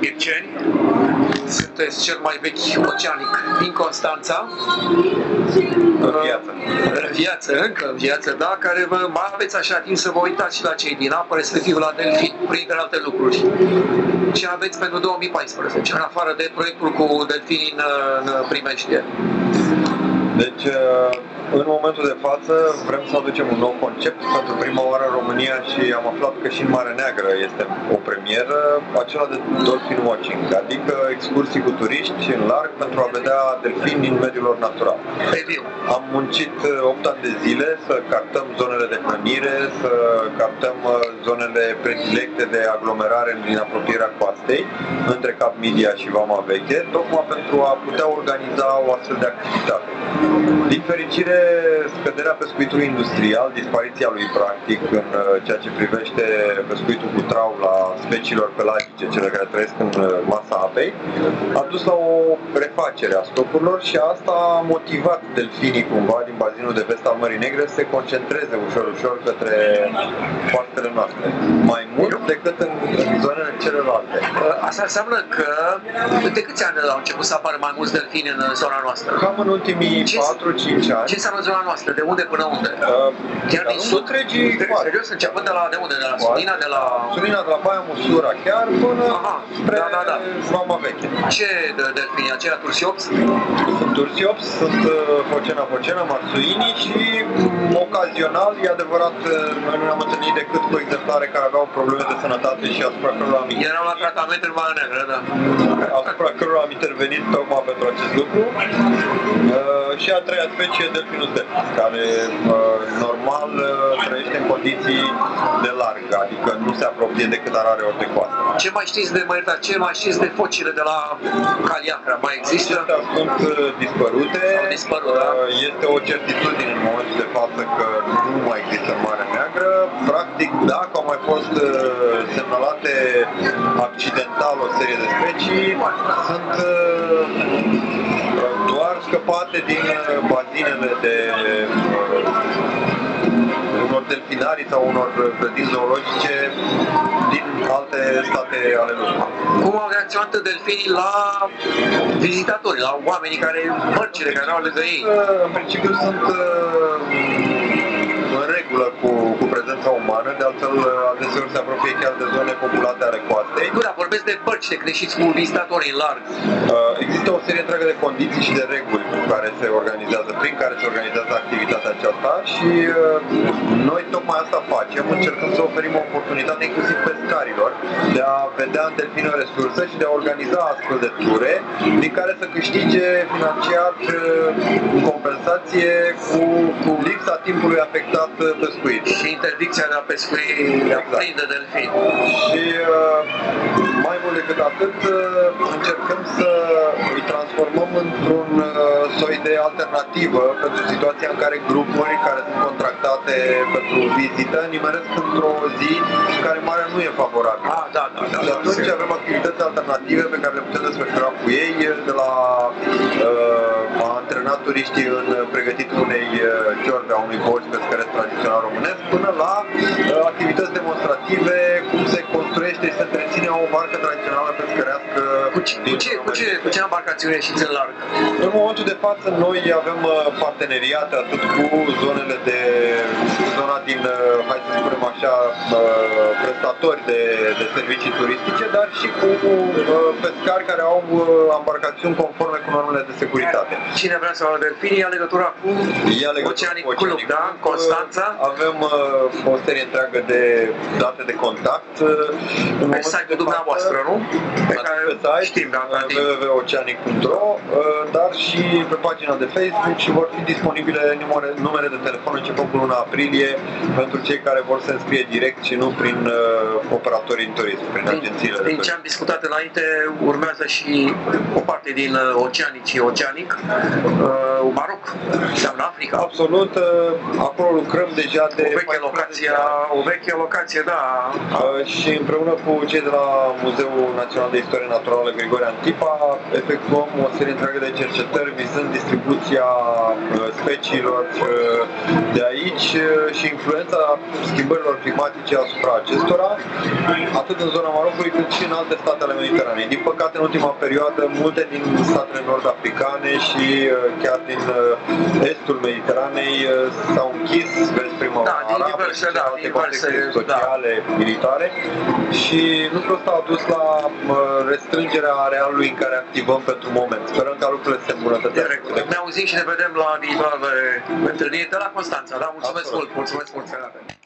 Mirceni, sunteți cel mai vechi oceanic din Constanța. În viață, da, care mai aveți așa timp să vă uitați și la cei din apă, respectiv la delfini, printre alte lucruri. Ce aveți pentru 2014, în afară de proiectul cu delfinii în Primeștie? Deci, în momentul de față, vrem să aducem un nou concept pentru prima oară în România și am aflat că și în Marea Neagră este o premieră, acela de dolphin watching, adică excursii cu turiști în larg pentru a vedea delfini din mediul lor natural. Am muncit 8 ani de zile să cartăm zonele de hrănire, să cartăm zonele predilecte de aglomerare din apropierea coastei, între Cap Midia și Vama Veche, tocmai pentru a putea organiza o astfel de activitate. Din fericire, scăderea pescuitului industrial, dispariția lui practic în ceea ce privește pescuitul cu trau la speciilor pelagice, cele care trăiesc în masa apei, a dus la o refacere a stocurilor și asta a motivat delfinii cumva din bazinul de vest al Mării Negre să se concentreze ușor către coastele noastre, mai mult decât în zonele celelalte. Asta înseamnă că de câți ani au început să apară mai mulți delfini în zona noastră? Cam în ultimii 4-5 ani. Ce înseamnă zona noastră? De unde până unde? Chiar din sud? Serios? Începând de unde? De la Sulina? De la Baia Măsura, chiar până spre Vama Veche. Ce delfini? Aceia tursiops? Sunt tursiops, sunt Focena, Marsuini și ocazional, e adevărat, noi nu ne-am întâlnit decât cu exemplare care aveau probleme de sănătate și asupra cărora am intervenit. Erau la tratament în Marea Neagră, da. Asupra cărora am intervenit tocmai pentru acest lucru. Și a treia specie, Delfinus delphis, care normal trăiește în condiții de larg, adică nu se apropie decât a rare ori de coastă. Ce mai știți de focile de la Caliacra? Mai există? Acestea sunt dispărute. Da. Este o certitudine în momentul de față că nu mai există în Marea Neagră. Practic, dacă au mai fost semnalate accidental o serie de specii, sunt doar scăpate din bazinele de unor delfinarii sau unor grădini zoologice din alte state ale lumii. Cum au reacționat delfinii la vizitatori, la oamenii mărcile care au lângă ei? În principiu sunt în regulă cu prezența umană, de altfel adeseori se apropie chiar de zone populate ale coastei. Nu, dar vorbesc de bărci, de când ieșiți cu vizitatori în larg. Există o serie întreagă de condiții și de reguli prin care se organizează activitatea aceasta și noi tocmai asta facem, încercăm să oferim o oportunitate inclusiv pescarilor de a vedea în delfini o resursă și de a organiza astfel de ture din care să câștige financiar compensație cu lipsa timpului afectat pescuit. Și interdicția de a pescui plin de delfini. Și mai mult decât atât, încercăm să îi transformăm într-un soi de alternativă pentru situația în care grupuri care sunt contractate pentru vizită nimeresc într-o zi în care marea nu e favorabilă. Da. Și atunci avem activități alternative pe care le putem desfășura cu ei, de la a antrena turiștii în pregătitul unei ciorbe a unui boci pescăresc tradițional românesc, până la activități demonstrative, cum se construiește și se întreține o barcă tradițională pescărească. Cu ce embarcațiune ieșiți în larg? În momentul de față noi avem parteneriate atât cu zonele zona din, hai să spunem așa, prestatori de servicii turistice, dar și cu pescari care au embarcațiuni conforme cu normele de securitate. Cine vrea să vadă delfini, ia legătura cu Oceanic Club, da? Constanța. Avem o serie întreagă de date de contact. Pe site-ul dumneavoastră, nu? Pe care știm, www.oceanic.ro, dar și pe pagina de Facebook și vor fi disponibile numere de telefon începând cu luna aprilie pentru cei care vor să se înscrie direct și nu prin operatorii în turism, prin agențiile de turism. Din ce am discutat înainte, urmează și o parte din Oceanic, Maroc, înseamnă Africa. Absolut, acolo lucrăm deja de o veche locație, da. Și împreună cu cei de la Muzeul Național de Istorie Naturală Grigore Antipa efectuăm o serie întreagă de cercetări vizând distribuția speciilor de aici și influența schimbărilor climatice asupra acestora, atât atât în zona Marocului cât și în alte state ale Mediteranei. Din păcate, în ultima perioadă, multe din statele nord-africane și chiar din estul Mediteranei s-au închis, vezi, primăvara arabă și alte conflicte sociale, militare, și lucrul ăsta a dus la restrângerea arealului în care activăm pentru moment. Sperăm ca lucrurile să se îmbunătățească. Ne auzim și ne vedem la viitoare întâlniri de la Constanța. Da? Mulțumesc mult! Mulțumesc mult!